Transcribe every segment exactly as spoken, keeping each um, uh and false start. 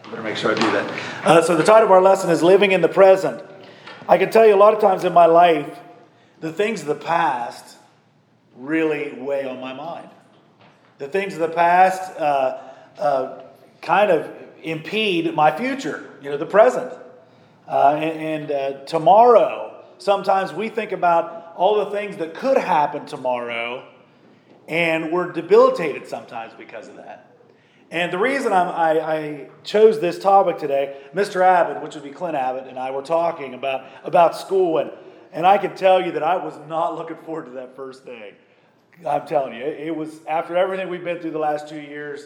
Better make sure I do that. Uh, so the title of our lesson is Living in the Present. I can tell you a lot of times in my life, the things of the past really weigh on my mind. The things of the past uh, uh, kind of impede my future, you know, the present. Uh, and and uh, tomorrow, sometimes we think about all the things that could happen tomorrow, and we're debilitated sometimes because of that. And the reason I'm, I, I chose this topic today, Mister Abbott, which would be Clint Abbott, and I were talking about, about school, and, and I can tell you that I was not looking forward to that first day. I'm telling you, it, it was, after everything we've been through the last two years,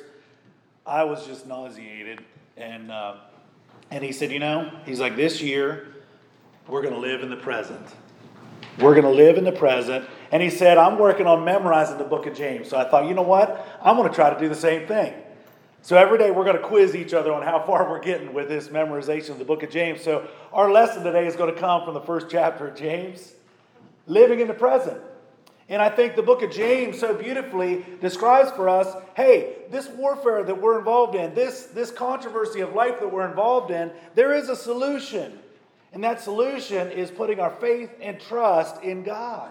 I was just nauseated. And, uh, and he said, you know, he's like, this year, we're going to live in the present. We're going to live in the present. And he said, I'm working on memorizing the book of James. So I thought, you know what? I'm going to try to do the same thing. So every day we're going to quiz each other on how far we're getting with this memorization of the book of James. So our lesson today is going to come from the first chapter of James, living in the present. And I think the book of James so beautifully describes for us, hey, this warfare that we're involved in, this, this controversy of life that we're involved in, there is a solution. And that solution is putting our faith and trust in God.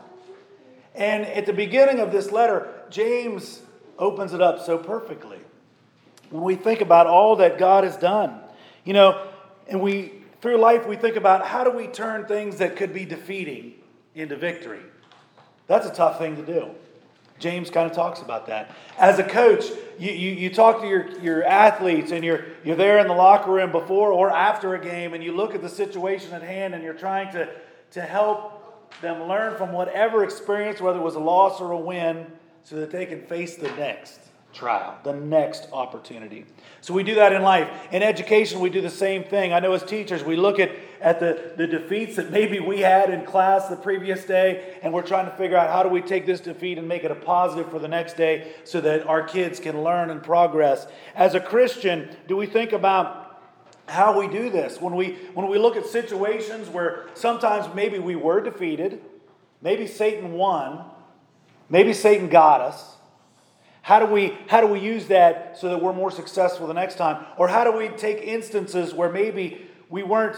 And at the beginning of this letter, James opens it up so perfectly. When we think about all that God has done, you know, and we, through life, we think about how do we turn things that could be defeating into victory? That's a tough thing to do. James kind of talks about that. As a coach, you, you, you talk to your, your athletes and you're, you're there in the locker room before or after a game and you look at the situation at hand and you're trying to, to help them learn from whatever experience, whether it was a loss or a win, so that they can face the next trial, the next opportunity. So we do that in life. In education, we do the same thing. I know as teachers, we look at, at the, the defeats that maybe we had in class the previous day, and we're trying to figure out how do we take this defeat and make it a positive for the next day so that our kids can learn and progress. As a Christian, do we think about how we do this? When we, when we look at situations where sometimes maybe we were defeated, maybe Satan won, maybe Satan got us, How do we how do we use that so that we're more successful the next time? Or how do we take instances where maybe we weren't,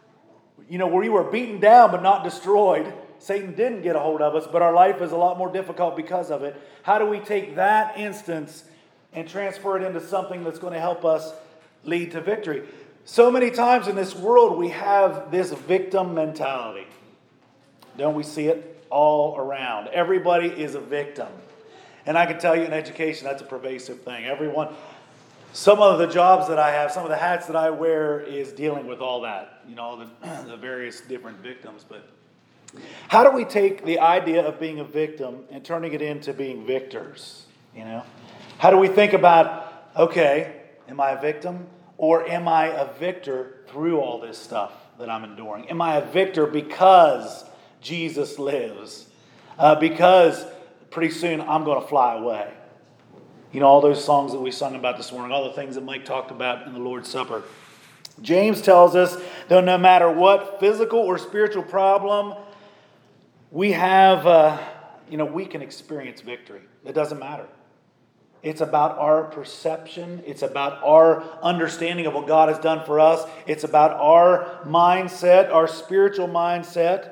you know, where we were beaten down but not destroyed? Satan didn't get a hold of us, but our life is a lot more difficult because of it. How do we take that instance and transfer it into something that's going to help us lead to victory? So many times in this world we have this victim mentality. Don't we see it all around? Everybody is a victim. And I can tell you in education, that's a pervasive thing. Everyone, some of the jobs that I have, some of the hats that I wear is dealing with all that, you know, the, the various different victims. But how do we take the idea of being a victim and turning it into being victors, you know? How do we think about, okay, am I a victim or am I a victor through all this stuff that I'm enduring? Am I a victor because Jesus lives? Uh, because pretty soon I'm going to fly away. You know, all those songs that we sung about this morning, all the things that Mike talked about in the Lord's Supper. James tells us that no matter what physical or spiritual problem we have, uh, you know, we can experience victory. It doesn't matter. It's about our perception. It's about our understanding of what God has done for us. It's about our mindset, our spiritual mindset.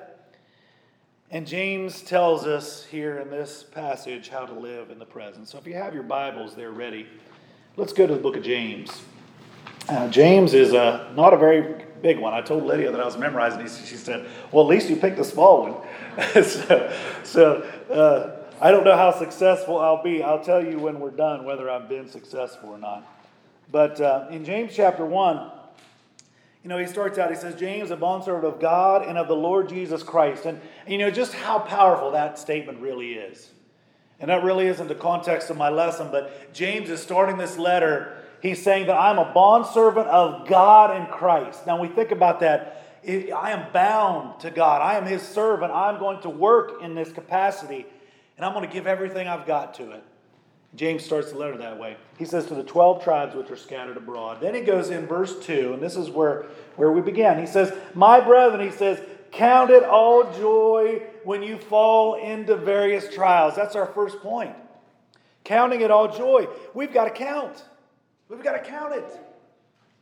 And James tells us here in this passage how to live in the present. So if you have your Bibles there ready, let's go to the book of James. Uh, James is a, not a very big one. I told Lydia that I was memorizing these. She said, well, at least you picked a small one. so so uh, I don't know how successful I'll be. I'll tell you when we're done whether I've been successful or not. But uh, in James chapter one, you know, he starts out, he says, James, a bondservant of God and of the Lord Jesus Christ. And, and you know, just how powerful that statement really is. And that really isn't the context of my lesson, but James is starting this letter. He's saying that I'm a bondservant of God and Christ. Now, we think about that. I am bound to God. I am His servant. I'm going to work in this capacity, and I'm going to give everything I've got to it. James starts the letter that way. He says to the twelve tribes which are scattered abroad. Then he goes in verse two, and this is where, where we begin. He says, my brethren, he says, count it all joy when you fall into various trials. That's our first point. Counting it all joy. We've got to count. We've got to count it.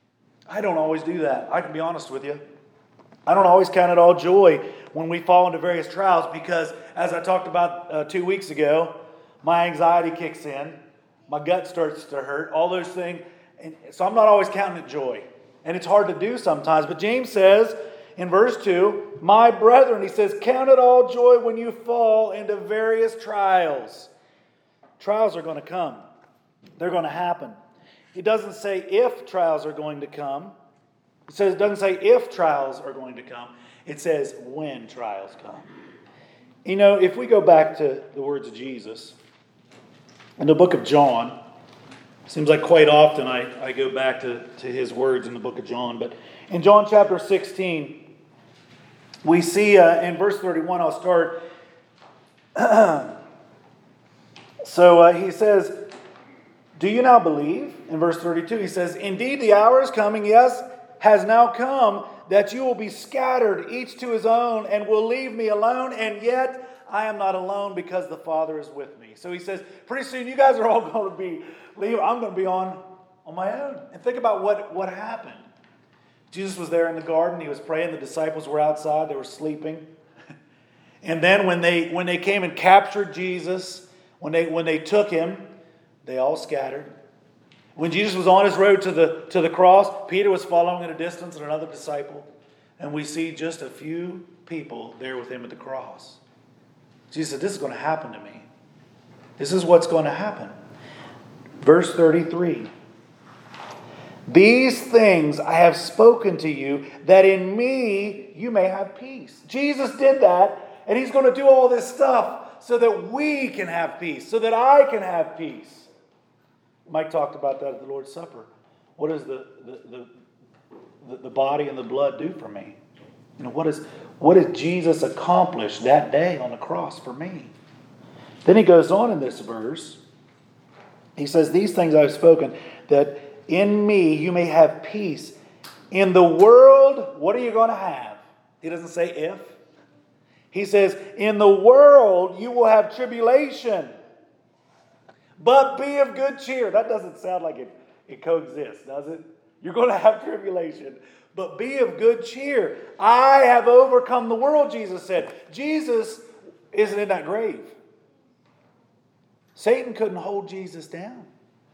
I don't always do that. I can be honest with you. I don't always count it all joy when we fall into various trials because, as I talked about uh, two weeks ago, my anxiety kicks in, my gut starts to hurt, all those things. And so I'm not always counting it joy. And it's hard to do sometimes. But James says in verse two, my brethren, he says, count it all joy when you fall into various trials. Trials are going to come. They're going to happen. He doesn't say if trials are going to come. It says, it doesn't say if trials are going to come. It says when trials come. You know, if we go back to the words of Jesus, in the book of John, seems like quite often I, I go back to, to his words in the book of John. But in John chapter sixteen, we see uh, in verse thirty-one, I'll start. so uh, he says, do you now believe? In verse thirty-two, he says, indeed the hour is coming, yes, has now come, that you will be scattered, each to his own, and will leave me alone, and yet I am not alone because the Father is with me. So he says, pretty soon you guys are all going to be leave. I'm going to be on, on my own. And think about what, what happened. Jesus was there in the garden. He was praying. The disciples were outside. They were sleeping. And then when they when they came and captured Jesus, when they when they took him, they all scattered. When Jesus was on his road to the to the cross, Peter was following at a distance and another disciple. And we see just a few people there with him at the cross. Jesus said, this is going to happen to me. This is what's going to happen. Verse thirty-three. These things I have spoken to you, that in me you may have peace. Jesus did that, and he's going to do all this stuff so that we can have peace, so that I can have peace. Mike talked about that at the Lord's Supper. What does the, the, the, the body and the blood do for me? You know, what, is, what did Jesus accomplish that day on the cross for me? Then he goes on in this verse. He says, these things I've spoken, that in me you may have peace. In the world, what are you going to have? He doesn't say if. He says, in the world you will have tribulation. But be of good cheer. That doesn't sound like it, it coexists, does it? You're going to have tribulation. But be of good cheer. I have overcome the world, Jesus said. Jesus isn't in that grave. Satan couldn't hold Jesus down.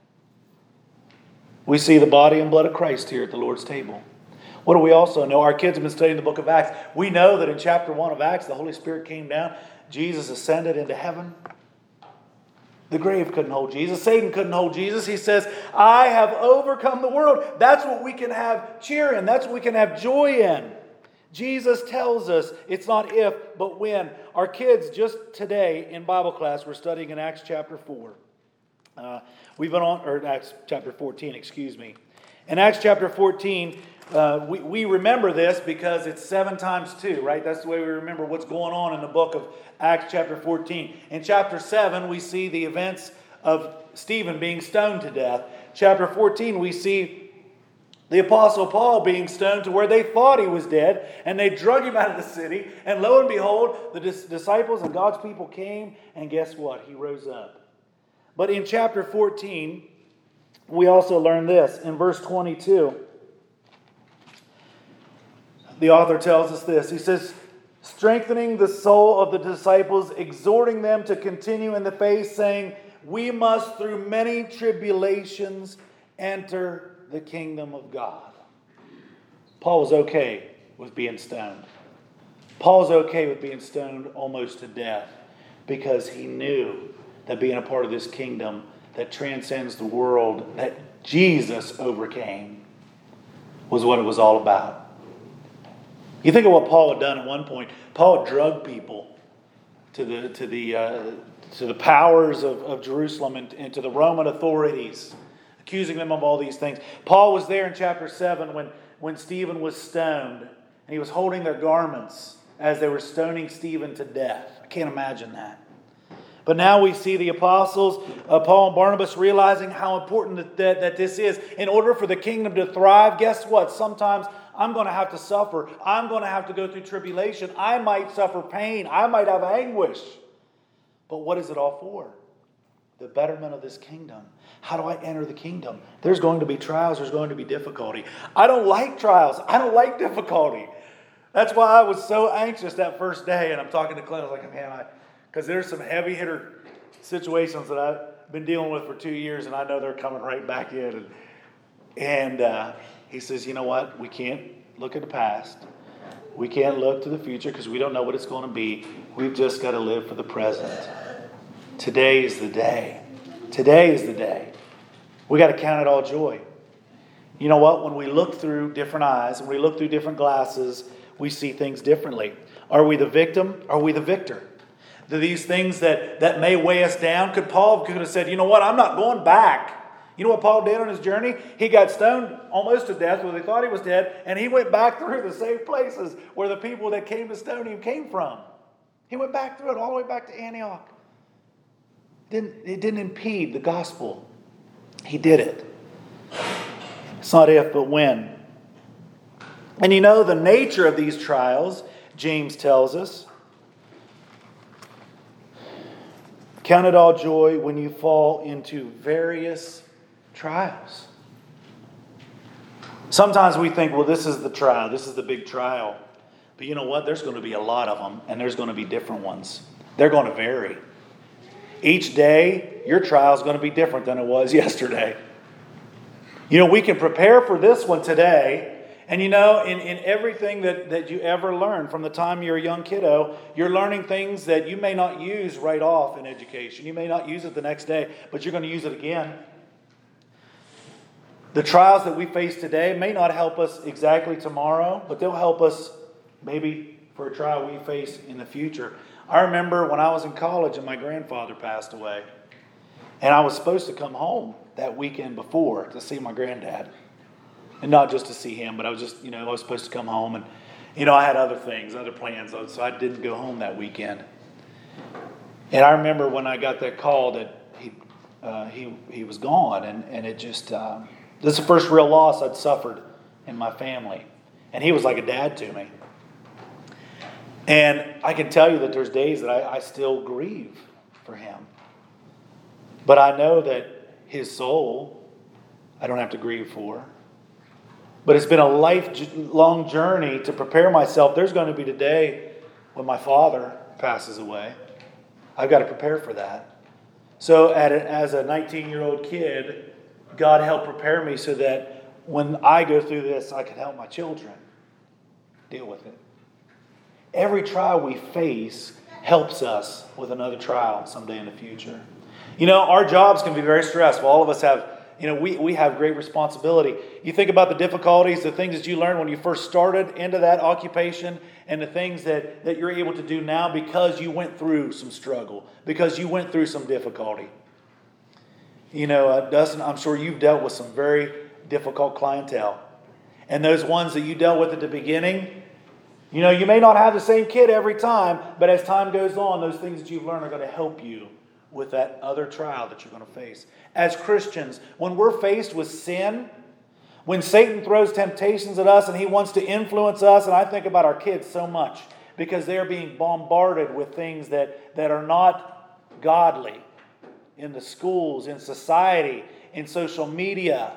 We see the body and blood of Christ here at the Lord's table. What do we also know? Our kids have been studying the book of Acts. We know that in chapter one of Acts, the Holy Spirit came down. Jesus ascended into heaven. The grave couldn't hold Jesus. Satan couldn't hold Jesus. He says, I have overcome the world. That's what we can have cheer in. That's what we can have joy in. Jesus tells us it's not if, but when. Our kids just today in Bible class were studying in Acts chapter four. Uh, we've been on, or Acts chapter fourteen, excuse me. In Acts chapter fourteen, uh, we, we remember this because it's seven times two, right? That's the way we remember what's going on in the book of Acts chapter fourteen. In chapter seven, we see the events of Stephen being stoned to death. Chapter fourteen, we see the Apostle Paul being stoned to where they thought he was dead, and they drug him out of the city. And lo and behold, the dis- disciples and God's people came, and guess what? He rose up. But in chapter fourteen, we also learn this. In verse twenty-two, the author tells us this. He says, strengthening the soul of the disciples, exhorting them to continue in the faith, saying, we must through many tribulations enter the kingdom of God. Paul was okay with being stoned. Paul's okay with being stoned almost to death because he knew that being a part of this kingdom that transcends the world, that Jesus overcame, was what it was all about. You think of what Paul had done at one point. Paul drugged people to the to the uh, to the powers of, of Jerusalem and, and to the Roman authorities, accusing them of all these things. Paul was there in chapter seven when, when Stephen was stoned, and he was holding their garments as they were stoning Stephen to death. I can't imagine that. But now we see the apostles, uh, Paul and Barnabas, realizing how important that, that, that this is. In order for the kingdom to thrive, guess what? Sometimes I'm going to have to suffer. I'm going to have to go through tribulation. I might suffer pain. I might have anguish. But what is it all for? the betterment of this kingdom. How do I enter the kingdom? There's going to be trials. There's going to be difficulty. I don't like trials. I don't like difficulty. That's why I was so anxious that first day. And I'm talking to Clint. I was like, man, I, because there's some heavy hitter situations that I've been dealing with for two years, and I know they're coming right back in. And, and uh, he says, you know what? We can't look at the past. We can't look to the future because we don't know what it's going to be. We've just got to live for the present. Today is the day. Today is the day. We got to count it all joy. You know what? When we look through different eyes, when we look through different glasses, we see things differently. Are we the victim? Are we the victor? Do these things that, that may weigh us down? Could Paul could have said, you know what? I'm not going back. You know what Paul did on his journey? He got stoned almost to death where they thought he was dead, and he went back through the same places where the people that came to stone him came from. He went back through it all the way back to Antioch. Didn't, it didn't impede the gospel. He did it. It's not if, but when. And you know the nature of these trials, James tells us. Count it all joy when you fall into various trials. Sometimes we think, well, this is the trial. This is the big trial. But you know what? There's going to be a lot of them, and there's going to be different ones. They're going to vary. Each day, your trial is going to be different than it was yesterday. You know, we can prepare for this one today. And you know, in, in everything that, that you ever learn from the time you're a young kiddo, you're learning things that you may not use right off in education. You may not use it the next day, but you're going to use it again. The trials that we face today may not help us exactly tomorrow, but they'll help us maybe for a trial we face in the future. I remember when I was in college and my grandfather passed away. And I was supposed to come home that weekend before to see my granddad. And not just to see him, but I was just, you know, I was supposed to come home. And, you know, I had other things, other plans. So I didn't go home that weekend. And I remember when I got that call that he uh, he he was gone. And, and it just, um, this is the first real loss I'd suffered in my family. And he was like a dad to me. And I can tell you that there's days that I, I still grieve for him. But I know that his soul, I don't have to grieve for. But it's been a lifelong journey to prepare myself. There's going to be a day when my father passes away. I've got to prepare for that. So at a, as a nineteen-year-old kid, God helped prepare me so that when I go through this, I can help my children deal with it. Every trial we face helps us with another trial someday in the future. You know, our jobs can be very stressful. All of us have, you know, we, we have great responsibility. You think about the difficulties, the things that you learned when you first started into that occupation, and the things that, that you're able to do now because you went through some struggle, because you went through some difficulty. You know, uh, Dustin, I'm sure you've dealt with some very difficult clientele. And those ones that you dealt with at the beginning, you know, you may not have the same kid every time, but as time goes on, those things that you've learned are going to help you with that other trial that you're going to face. As Christians, when we're faced with sin, when Satan throws temptations at us and he wants to influence us, and I think about our kids so much because they're being bombarded with things that, that are not godly in the schools, in society, in social media.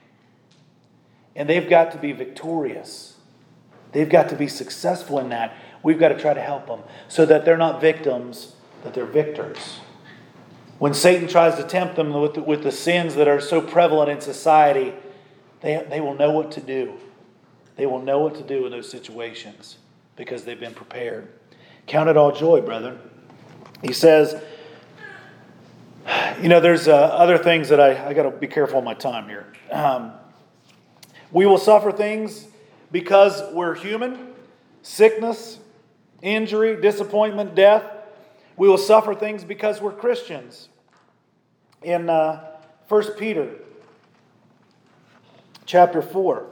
And they've got to be victorious. They've got to be successful in that. We've got to try to help them so that they're not victims, that they're victors. When Satan tries to tempt them with the, with the sins that are so prevalent in society, they, they will know what to do. They will know what to do in those situations because they've been prepared. Count it all joy, brethren. He says, you know, there's uh, other things that I, I got to be careful of my time here. Um, we will suffer things because we're human, sickness, injury, disappointment, death. We will suffer things because we're Christians. In uh, First Peter chapter four,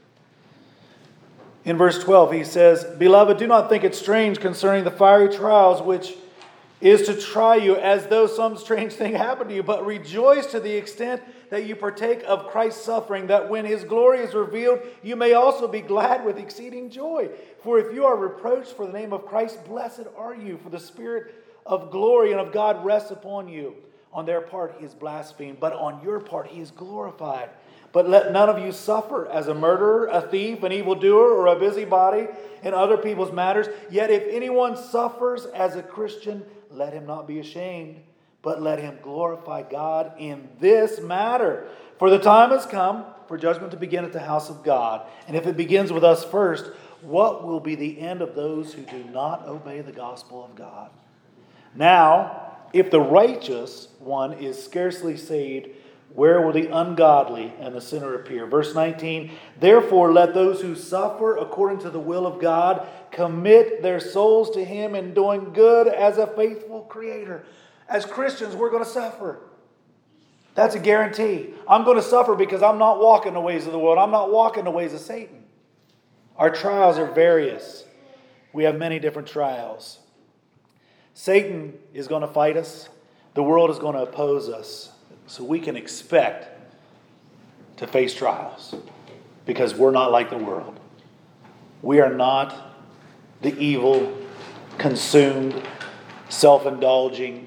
in verse twelve, he says, "Beloved, do not think it strange concerning the fiery trials which is to try you as though some strange thing happened to you, but rejoice to the extent that you partake of Christ's suffering, that when His glory is revealed, you may also be glad with exceeding joy. For if you are reproached for the name of Christ, blessed are you, for the Spirit of glory and of God rests upon you. On their part he is blasphemed, but on your part he is glorified. But let none of you suffer as a murderer, a thief, an evildoer, or a busybody in other people's matters. Yet if anyone suffers as a Christian, let him not be ashamed, but let him glorify God in this matter. For the time has come for judgment to begin at the house of God. And if it begins with us first, what will be the end of those who do not obey the gospel of God? Now, if the righteous one is scarcely saved, where will the ungodly and the sinner appear? Verse nineteen, therefore let those who suffer according to the will of God commit their souls to Him in doing good as a faithful Creator. As Christians, we're going to suffer. That's a guarantee. I'm going to suffer because I'm not walking the ways of the world. I'm not walking the ways of Satan. Our trials are various. We have many different trials. Satan is going to fight us. The world is going to oppose us. So we can expect to face trials because we're not like the world. We are not the evil, consumed, self-indulging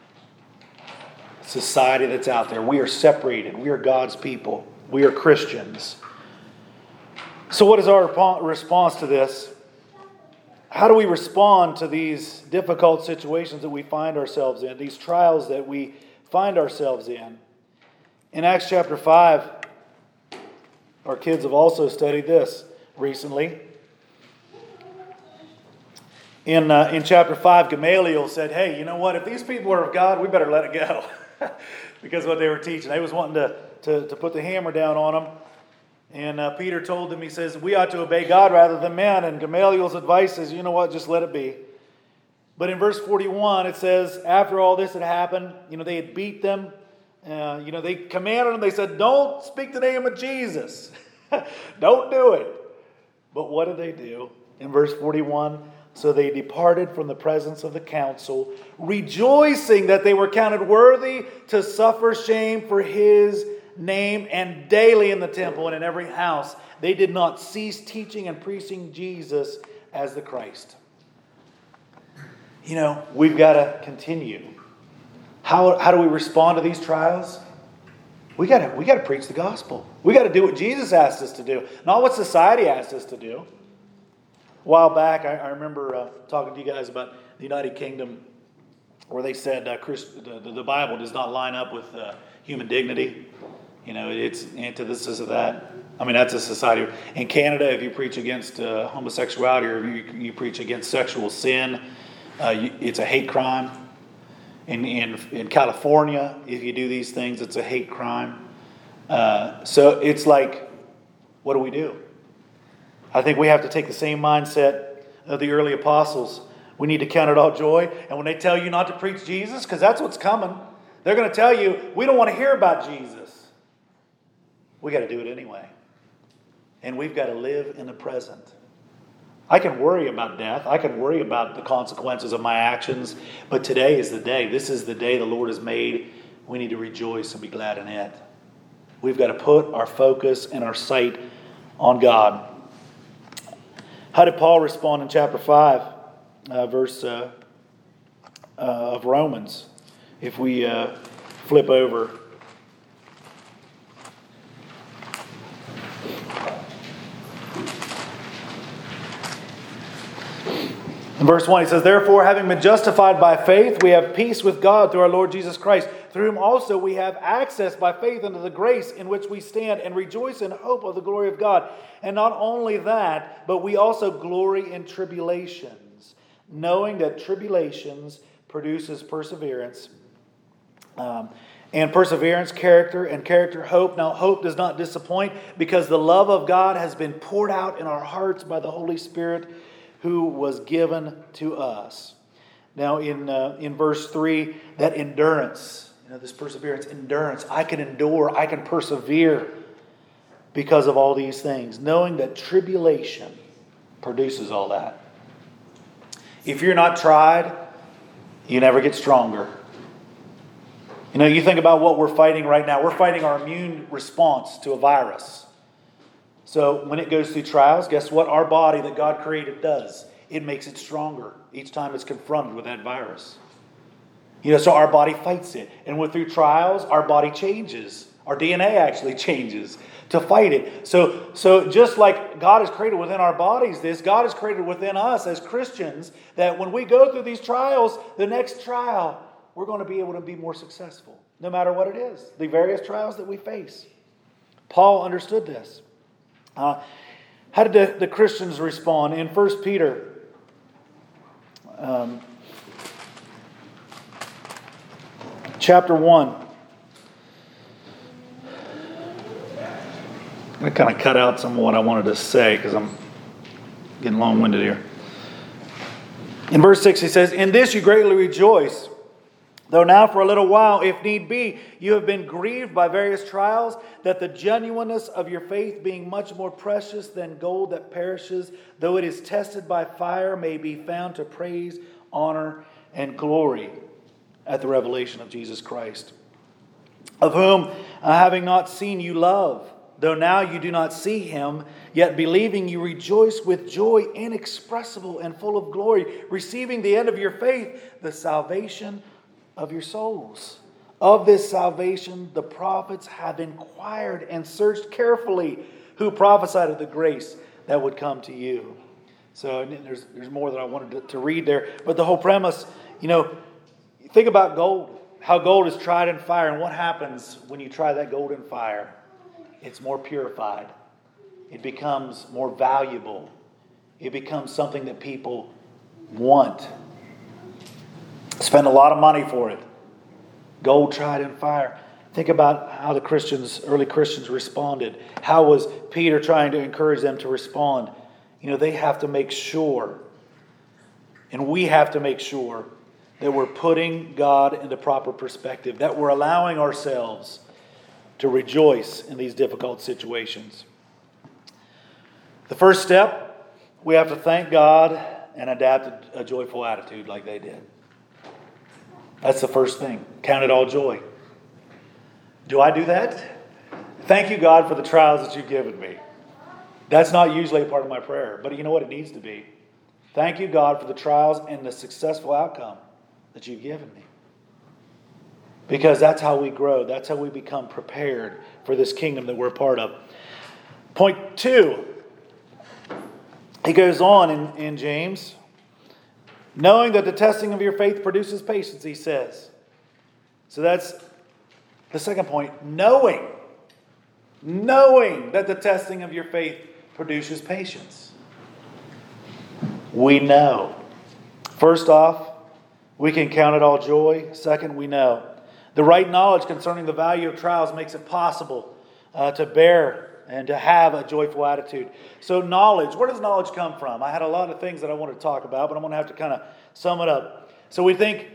society that's out there. We are separated. We are God's people. We are Christians. So what is our response to this? How do we respond to these difficult situations that we find ourselves in, these trials that we find ourselves in? In Acts chapter five, our kids have also studied this recently. In, uh, in chapter five, Gamaliel said, hey, you know what? If these people are of God, we better let it go. Because of what they were teaching. They was wanting to, to, to put the hammer down on them. And uh, Peter told them, he says, we ought to obey God rather than men. And Gamaliel's advice is, you know what, just let it be. But in verse forty-one, it says, after all this had happened, you know, they had beat them. Uh, you know, they commanded them, they said, don't speak the name of Jesus. Don't do it. But what did they do? In verse forty-one, so they departed from the presence of the council, rejoicing that they were counted worthy to suffer shame for His name, and daily in the temple and in every house they did not cease teaching and preaching Jesus as the Christ. You know, we've got to continue. How, how do we respond to these trials? We got to we got to preach the gospel. We got to do what Jesus asked us to do, not what society asked us to do. A while back, I, I remember uh, talking to you guys about the United Kingdom, where they said uh, Christ, the, the Bible does not line up with uh, human dignity. You know, it's antithesis of that. I mean, that's a society. In Canada, if you preach against uh, homosexuality or if you, you preach against sexual sin, uh, you, it's a hate crime. In, in in California, if you do these things, it's a hate crime. Uh, so it's like, what do we do? I think we have to take the same mindset of the early apostles. We need to count it all joy. And when they tell you not to preach Jesus, because that's what's coming, they're going to tell you, we don't want to hear about Jesus. We got to do it anyway. And we've got to live in the present. I can worry about death. I can worry about the consequences of my actions. But today is the day. This is the day the Lord has made. We need to rejoice and be glad in it. We've got to put our focus and our sight on God. How did Paul respond in chapter five, uh, verse uh, uh, of Romans? If we uh, flip over. In verse one, he says, therefore, having been justified by faith, we have peace with God through our Lord Jesus Christ, through whom also we have access by faith into the grace in which we stand and rejoice in hope of the glory of God. And not only that, but we also glory in tribulations, knowing that tribulations produces perseverance, um, and perseverance, character, and character, hope. Now, hope does not disappoint because the love of God has been poured out in our hearts by the Holy Spirit who was given to us. Now, in uh, in verse three, that endurance, you know, this perseverance, endurance, I can endure, I can persevere because of all these things, knowing that tribulation produces all that. If you're not tried, you never get stronger. You know, you think about what we're fighting right now. We're fighting our immune response to a virus. So when it goes through trials, guess what? Our body that God created does. It makes it stronger each time it's confronted with that virus. You know, so our body fights it. And with through trials, our body changes. Our D N A actually changes to fight it. So, so just like God has created within our bodies this, God has created within us as Christians that when we go through these trials, the next trial, we're going to be able to be more successful, no matter what it is, the various trials that we face. Paul understood this. Uh, how did the, the Christians respond? In First Peter, um, chapter one. I'm going to kind of cut out some of what I wanted to say because I'm getting long-winded here. In verse six, he says, "In this you greatly rejoice, though now for a little while, if need be, you have been grieved by various trials, that the genuineness of your faith, being much more precious than gold that perishes, though it is tested by fire, may be found to praise, honor, and glory at the revelation of Jesus Christ, of whom, uh, having not seen, you love, though now you do not see him, yet believing you rejoice with joy inexpressible and full of glory, receiving the end of your faith, the salvation of your souls. Of this salvation the prophets have inquired and searched carefully, who prophesied of the grace that would come to you." So there's, there's more that I wanted to, to read there. But the whole premise, you know, think about gold. How gold is tried in fire. And what happens when you try that gold in fire? It's more purified. It becomes more valuable. It becomes something that people want. Spend a lot of money for it. Gold tried in fire. Think about how the Christians, early Christians responded. How was Peter trying to encourage them to respond? You know, they have to make sure, and we have to make sure, that we're putting God into proper perspective, that we're allowing ourselves to rejoice in these difficult situations. The first step, we have to thank God and adapt a joyful attitude like they did. That's the first thing. Count it all joy. Do I do that? Thank you, God, for the trials that you've given me. That's not usually a part of my prayer, but you know what it needs to be? Thank you, God, for the trials and the successful outcome that you've given me. Because that's how we grow. That's how we become prepared for this kingdom that we're a part of. Point two. He goes on in, in James. Knowing that the testing of your faith produces patience, he says. So that's the second point. Knowing. Knowing that the testing of your faith produces patience. We know. First off, we can count it all joy. Second, we know. The right knowledge concerning the value of trials makes it possible uh, to bear and to have a joyful attitude. So knowledge, where does knowledge come from? I had a lot of things that I wanted to talk about, but I'm going to have to kind of sum it up. So we think,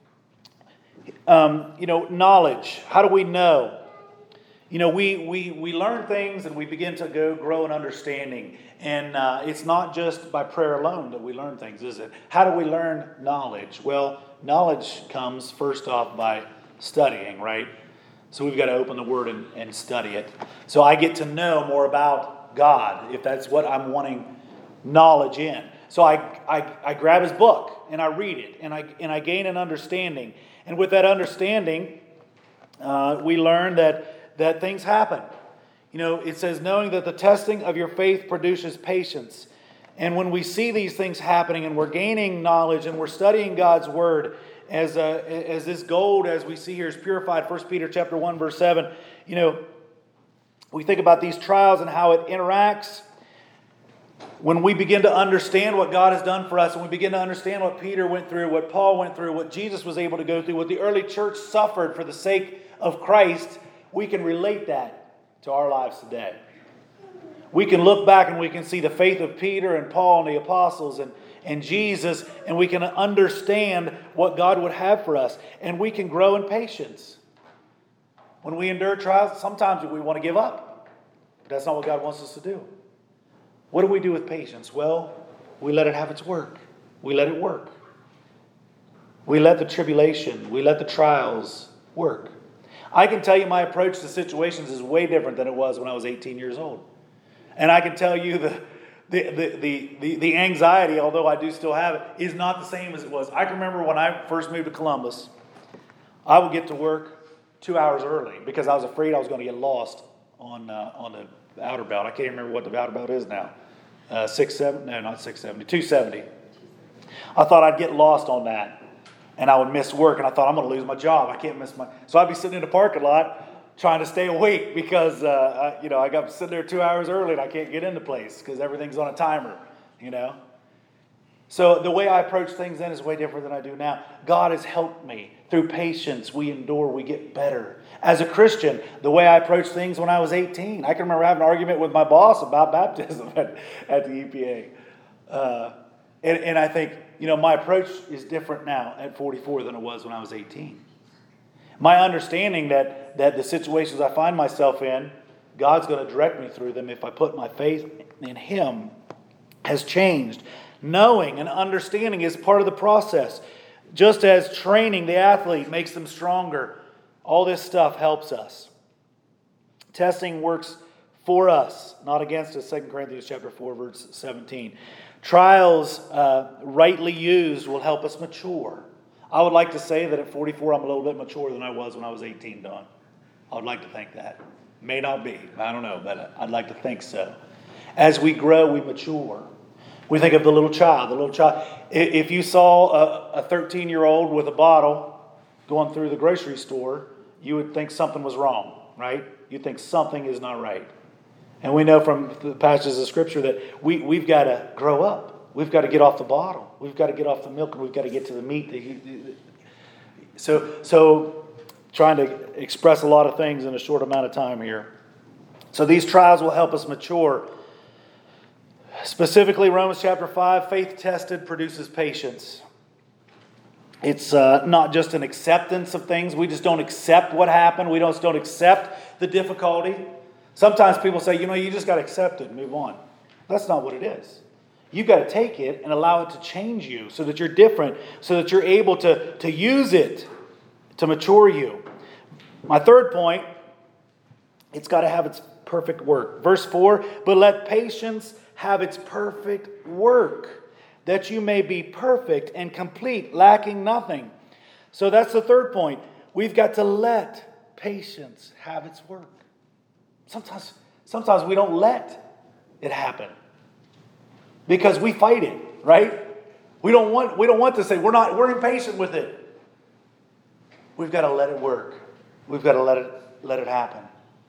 um, you know, knowledge. How do we know? You know, we we we learn things and we begin to go grow in understanding. And uh, it's not just by prayer alone that we learn things, is it? How do we learn knowledge? Well, knowledge comes first off by studying, right? So we've got to open the Word and, and study it. So I get to know more about God, if that's what I'm wanting knowledge in. So I, I, I grab His book and I read it and I, and I gain an understanding. And with that understanding, uh, we learn that, that things happen. You know, it says, knowing that the testing of your faith produces patience. And when we see these things happening and we're gaining knowledge and we're studying God's Word, as uh, as this gold, as we see here, is purified, First Peter chapter one, verse seven, you know, we think about these trials and how it interacts. When we begin to understand what God has done for us, and we begin to understand what Peter went through, what Paul went through, what Jesus was able to go through, what the early church suffered for the sake of Christ, we can relate that to our lives today. We can look back and we can see the faith of Peter and Paul and the apostles and, and Jesus, and we can understand what God would have for us. And we can grow in patience. When we endure trials, sometimes we want to give up. But that's not what God wants us to do. What do we do with patience? Well, we let it have its work. We let it work. We let the tribulation, we let the trials work. I can tell you my approach to situations is way different than it was when I was eighteen years old. And I can tell you the, the, the, the, the, the anxiety, although I do still have it, is not the same as it was. I can remember when I first moved to Columbus, I would get to work two hours early because I was afraid I was going to get lost on uh, on the outer belt. I can't remember what the outer belt is now. Uh, six seven? No, not six seventy. Two seventy. I thought I'd get lost on that, and I would miss work. And I thought I'm going to lose my job. I can't miss my. So I'd be sitting in the parking lot trying to stay awake because uh, I, you know I got sitting there two hours early and I can't get into place because everything's on a timer. You know. So the way I approach things then is way different than I do now. God has helped me. Through patience, we endure, we get better. As a Christian, the way I approached things when I was eighteen, I can remember having an argument with my boss about baptism at, at the E P A. Uh, and, and I think, you know, my approach is different now at forty-four than it was when I was eighteen. My understanding that, that the situations I find myself in, God's going to direct me through them if I put my faith in Him, has changed. Knowing and understanding is part of the process. Just as training the athlete makes them stronger, all this stuff helps us. Testing works for us, not against us. Second Corinthians chapter four, verse seventeen. Trials uh, rightly used will help us mature. I would like to say that at forty-four I'm a little bit mature than I was when I was eighteen, Don. I would like to think that. May not be. I don't know, but I'd like to think so. As we grow, we mature. We think of the little child. The little child. If you saw a thirteen-year-old with a bottle going through the grocery store, you would think something was wrong, right? You'd think something is not right. And we know from the passages of Scripture that we, we've got to grow up. We've got to get off the bottle. We've got to get off the milk, and we've got to get to the meat. So, so trying to express a lot of things in a short amount of time here. So these trials will help us mature. Specifically, Romans chapter five, faith tested produces patience. It's uh, not just an acceptance of things. We just don't accept what happened. We just don't accept the difficulty. Sometimes people say, you know, you just got to accept it and move on. That's not what it is. You've got to take it and allow it to change you so that you're different, so that you're able to, to use it to mature you. My third point, it's got to have its perfect work. Verse four, but let patience have its perfect work, that you may be perfect and complete, lacking nothing. So that's the third point. We've got to let patience have its work. Sometimes, sometimes we don't let it happen because we fight it, right? We don't want, we don't want to say we're not, we're impatient with it. We've got to let it work. We've got to let it, let it happen.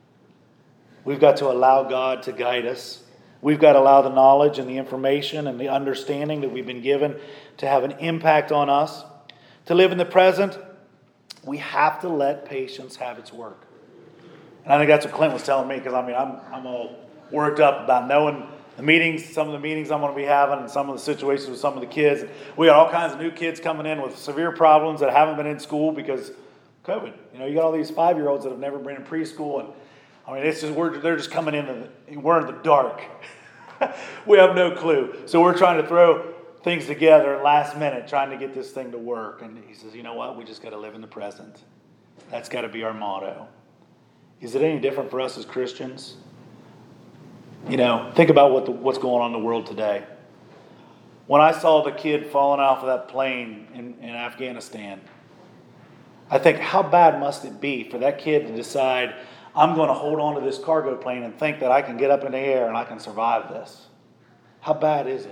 We've got to allow God to guide us. We've got to allow the knowledge and the information and the understanding that we've been given to have an impact on us. To live in the present, we have to let patience have its work. And I think that's what Clint was telling me, because I mean, I'm I'm all worked up about knowing the meetings, some of the meetings I'm going to be having, and some of the situations with some of the kids. We got all kinds of new kids coming in with severe problems that haven't been in school because COVID. You know, you got all these five-year-olds that have never been in preschool, and I mean, it's just we're they're just coming in. The, we're in the dark. We have no clue. So we're trying to throw things together last minute, trying to get this thing to work. And he says, you know what? We just got to live in the present. That's got to be our motto. Is it any different for us as Christians? You know, think about what the, what's going on in the world today. When I saw the kid falling off of that plane in, in Afghanistan, I think, how bad must it be for that kid to decide, I'm going to hold on to this cargo plane and think that I can get up in the air and I can survive this. How bad is it?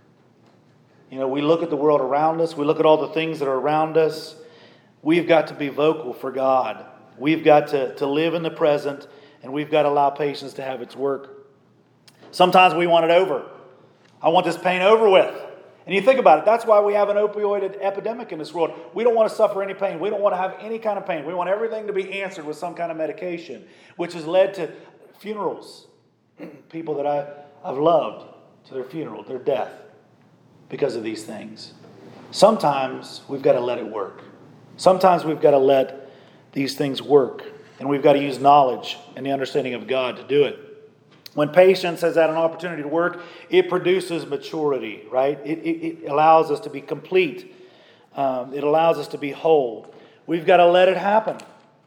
You know, we look at the world around us. We look at all the things that are around us. We've got to be vocal for God. We've got to, to live in the present, and we've got to allow patience to have its work. Sometimes we want it over. I want this pain over with. And you think about it, that's why we have an opioid epidemic in this world. We don't want to suffer any pain. We don't want to have any kind of pain. We want everything to be answered with some kind of medication, which has led to funerals. People that I, I've loved, to their funeral, their death, because of these things. Sometimes we've got to let it work. Sometimes we've got to let these things work. And we've got to use knowledge and the understanding of God to do it. When patience has had an opportunity to work, it produces maturity, right? It, it, it allows us to be complete. Um, it allows us to be whole. We've got to let it happen.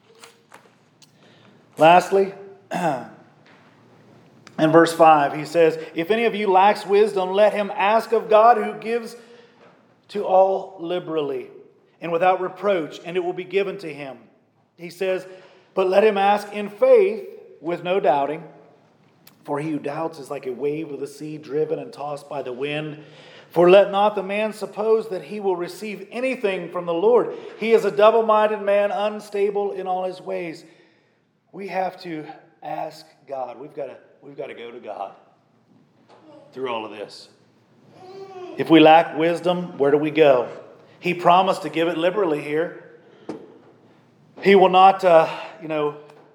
Lastly, in verse five, he says, if any of you lacks wisdom, let him ask of God, who gives to all liberally and without reproach, and it will be given to him. He says, but let him ask in faith with no doubting. For he who doubts is like a wave of the sea driven and tossed by the wind. For let not the man suppose that he will receive anything from the Lord. He is a double-minded man, unstable in all his ways. We have to ask God. We've got to, we've got to go to God through all of this. If we lack wisdom, where do we go? He promised to give it liberally here. He will not, uh, you know,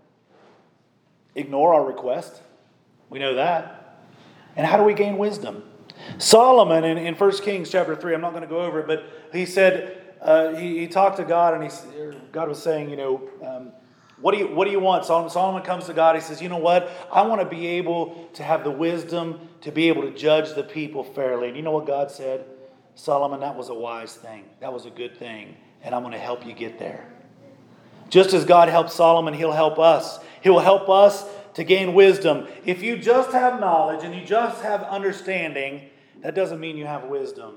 ignore our request. We know that. And how do we gain wisdom? Solomon in, in First Kings chapter three, I'm not going to go over it, but he said, uh, he, he talked to God, and he, God was saying, you know, um, what do you what do you want? Solomon, Solomon comes to God. He says, you know what? I want to be able to have the wisdom to be able to judge the people fairly. And you know what God said? Solomon, that was a wise thing. That was a good thing. And I'm going to help you get there. Just as God helped Solomon, He'll help us. He will help us to gain wisdom. If you just have knowledge and you just have understanding, that doesn't mean you have wisdom.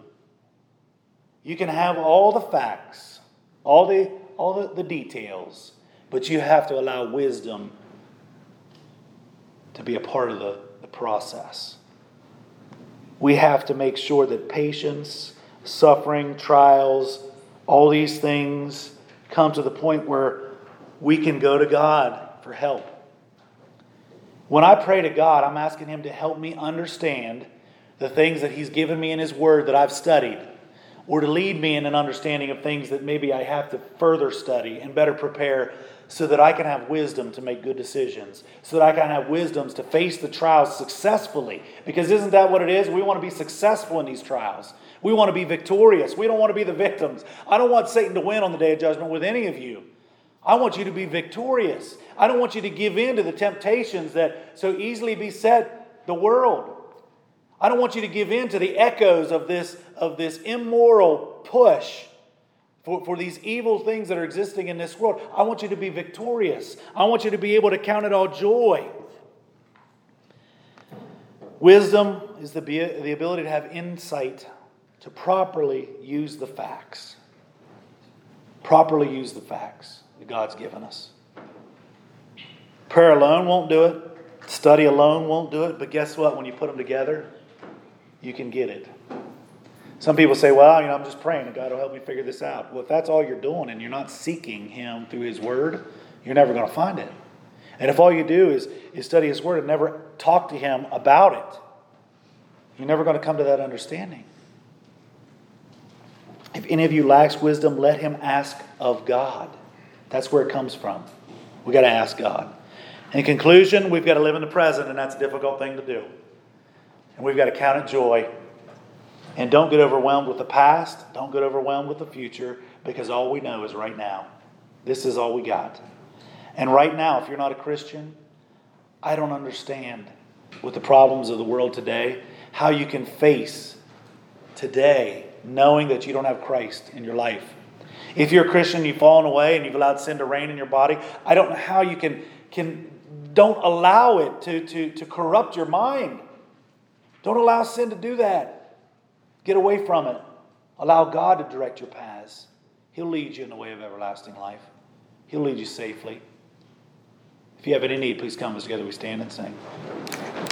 You can have all the facts, all the all the, the details, but you have to allow wisdom to be a part of the, the process. We have to make sure that patience, suffering, trials, all these things come to the point where we can go to God for help. When I pray to God, I'm asking Him to help me understand the things that He's given me in His Word that I've studied, or to lead me in an understanding of things that maybe I have to further study and better prepare so that I can have wisdom to make good decisions, so that I can have wisdoms to face the trials successfully. Because isn't that what it is? We want to be successful in these trials. We want to be victorious. We don't want to be the victims. I don't want Satan to win on the day of judgment with any of you. I want you to be victorious. I don't want you to give in to the temptations that so easily beset the world. I don't want you to give in to the echoes of this, of this immoral push for, for these evil things that are existing in this world. I want you to be victorious. I want you to be able to count it all joy. Wisdom is the, the ability to have insight to properly use the facts. Properly use the facts that God's given us. Prayer alone won't do it. Study alone won't do it. But guess what? When you put them together, you can get it. Some people say, well, you know, I'm just praying and God will help me figure this out. Well, if that's all you're doing and you're not seeking Him through His Word, you're never going to find it. And if all you do is, is study His Word and never talk to Him about it, you're never going to come to that understanding. If any of you lacks wisdom, let him ask of God. That's where it comes from. We've got to ask God. In conclusion, we've got to live in the present, and that's a difficult thing to do. And we've got to count it joy. And don't get overwhelmed with the past. Don't get overwhelmed with the future, because all we know is right now. This is all we got. And right now, if you're not a Christian, I don't understand with the problems of the world today, how you can face today knowing that you don't have Christ in your life. If you're a Christian, you've fallen away and you've allowed sin to reign in your body, I don't know how you can, can don't allow it to, to, to corrupt your mind. Don't allow sin to do that. Get away from it. Allow God to direct your paths. He'll lead you in the way of everlasting life. He'll lead you safely. If you have any need, please come as together we stand and sing.